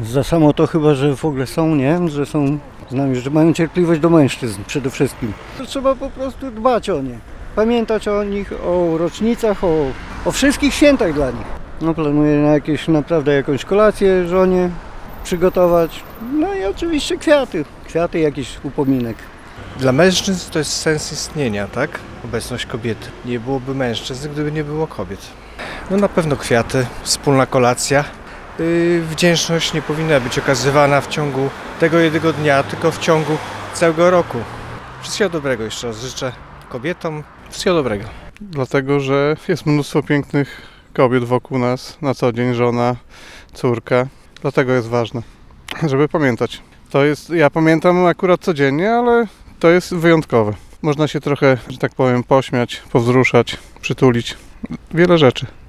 Za samo to chyba, że w ogóle są, nie? Że są z nami, że mają cierpliwość do mężczyzn przede wszystkim. To trzeba po prostu dbać o nie. Pamiętać o nich, o rocznicach, o wszystkich świętach dla nich. No planuję na naprawdę jakąś kolację żonie przygotować. No i oczywiście kwiaty. Kwiaty, jakiś upominek. Dla mężczyzn to jest sens istnienia, tak? Obecność kobiety. Nie byłoby mężczyzn, gdyby nie było kobiet. No na pewno kwiaty, wspólna kolacja. Wdzięczność nie powinna być okazywana w ciągu tego jednego dnia, tylko w ciągu całego roku. Wszystkiego dobrego jeszcze raz życzę kobietom. Wszystkiego dobrego. Dlatego, że jest mnóstwo pięknych kobiet wokół nas na co dzień, żona, córka. Dlatego jest ważne, żeby pamiętać. Ja pamiętam akurat codziennie, ale to jest wyjątkowe. Można się trochę, że tak powiem, pośmiać, powzruszać, przytulić. Wiele rzeczy.